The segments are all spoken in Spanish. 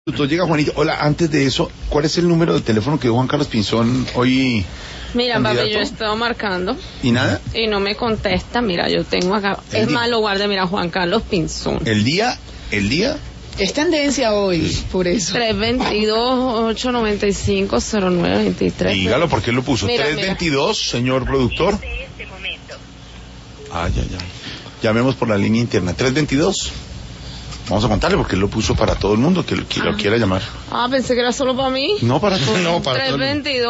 Llega Juanito. Hola, antes de eso, ¿cuál es el número de teléfono que dio Juan Carlos Pinzón hoy? Mira, candidato? papi, yo he estado marcando. ¿Y nada? Y no me contesta. Mira, yo tengo acá. Es más, lo guarde, mira, Juan Carlos Pinzón. ¿El día? Es tendencia hoy, por eso. 322-895-0923. Dígalo, ¿por qué lo puso? Mira, 322, señor productor. Ay. Llamemos por la línea interna. 322. Vamos a contarle porque él lo puso para todo el mundo que lo quiera llamar. Ah, pensé que era solo para mí. No, para todo. No, para todo.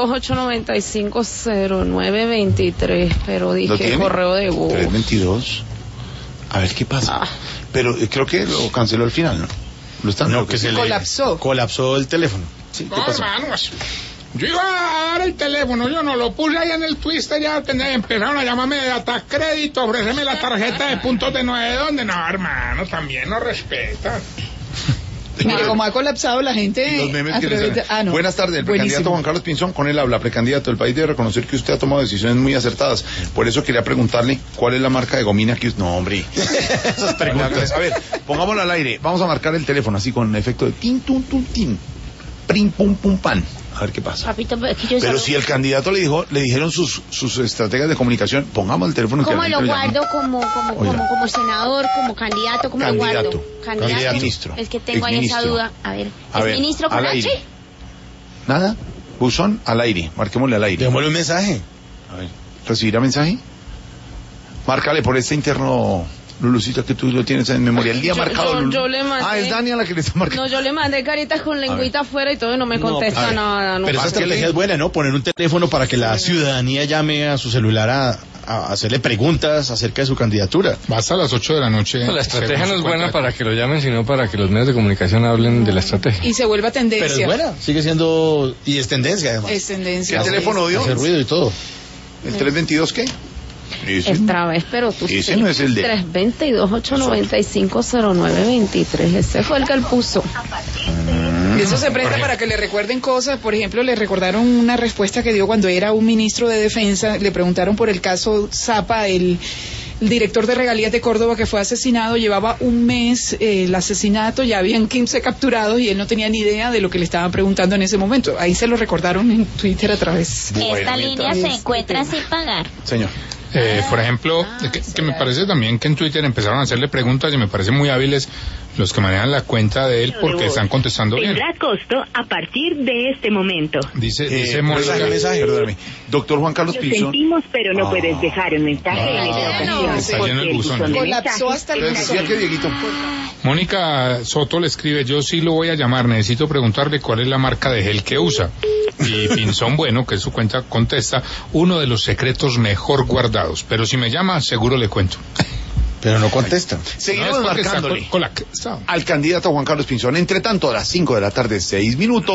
322-895-0923. Pero dije correo de voz. 322. A ver qué pasa. Pero creo que lo canceló al final, ¿no? No, que se colapsó el teléfono. Sí, ¿qué pasó? Hermanos, yo iba a dar el teléfono, yo no lo puse ahí en el Twitter, ya empezaron a llamarme de Datacrédito, ofrecerme la tarjeta de puntos de no sé dónde. No, hermano, también nos respetan. Mire, como ha colapsado la gente. Los memes que les no. Buenas tardes, el precandidato Juan Carlos Pinzón, con él habla. Precandidato, el país debe reconocer que usted ha tomado decisiones muy acertadas. Por eso quería preguntarle cuál es la marca de gomina que usted... No, hombre. Esas preguntas. A ver, pongámoslo al aire. Vamos a marcar el teléfono así con efecto de tin, tun, tun, tin. Prim, pum, pum, pan. A ver qué pasa. Papito, es que yo pero si el candidato le dijeron sus estrategias de comunicación, pongamos el teléfono. ¿Cómo lo guardo como senador, como candidato? ¿Cómo lo guardo? Candidato. Ministro. Es que tengo ahí esa duda. A ver, ministro con al H? Aire. ¿Nada? Buzón al aire. Marquémosle al aire. Démosle un mensaje. A ver, ¿recibirá mensaje? Márcale por este interno... Lulucita, que tú lo tienes en memoria. El día marcado. Yo le mandé. Es Dani a la que le está marcando. No, yo le mandé caritas con lengüita afuera y todo y no me contesta nada. No. Pero esa estrategia es buena, ¿no? Poner un teléfono para que la ciudadanía llame a su celular a hacerle preguntas acerca de su candidatura. Va hasta las 8 de la noche. No, la estrategia no es buena para que lo llamen, sino para que los medios de comunicación hablen de la estrategia. Y se vuelva tendencia. Pero es buena, sigue siendo... Y es tendencia, además. Es tendencia. ¿Qué teléfono dio? Hace ruido y todo. ¿El 322 qué? Esta vez, pero tú ese sí. no es el de 322-895-0923. Ese fue el que él puso. Y eso se presta para que le recuerden cosas. Por ejemplo, le recordaron una respuesta que dio cuando era un ministro de Defensa. Le preguntaron por el caso Zapa, el director de regalías de Córdoba que fue asesinado. Llevaba un mes el asesinato, ya habían 15 capturados y él no tenía ni idea de lo que le estaban preguntando en ese momento. Ahí se lo recordaron en Twitter a través. Esta línea se encuentra sin pagar. Señor. Por ejemplo, que me parece también que en Twitter empezaron a hacerle preguntas y me parecen muy hábiles los que manejan la cuenta de él porque están contestando bien. Tendrá costo a partir de este momento. Dice Mónica. Perdóname. Doctor Juan Carlos Lo Pinzón. sentimos, pero no puedes dejar un mensaje en esta ocasión. Está lleno el buzón. Colapsó hasta el Decía buzón. que Dieguito. Mónica Soto le escribe: yo sí lo voy a llamar, necesito preguntarle cuál es la marca de gel que usa. Y Pinzón, bueno, que es su cuenta, contesta: uno de los secretos mejor guardados, pero si me llama seguro le cuento. Pero no contesta. Seguimos No, es porque marcándole está al candidato Juan Carlos Pinzón. Entre tanto, a las 5 de la tarde, 6 minutos.